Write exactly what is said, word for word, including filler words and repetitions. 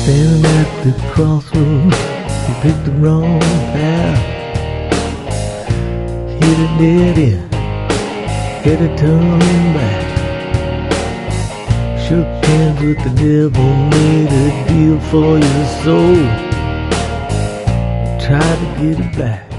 Standing at the crossroads, you picked the wrong path. Hit a dead end, had to turn back. Shook hands with the devil, made a deal for your soul. Tried to get it back.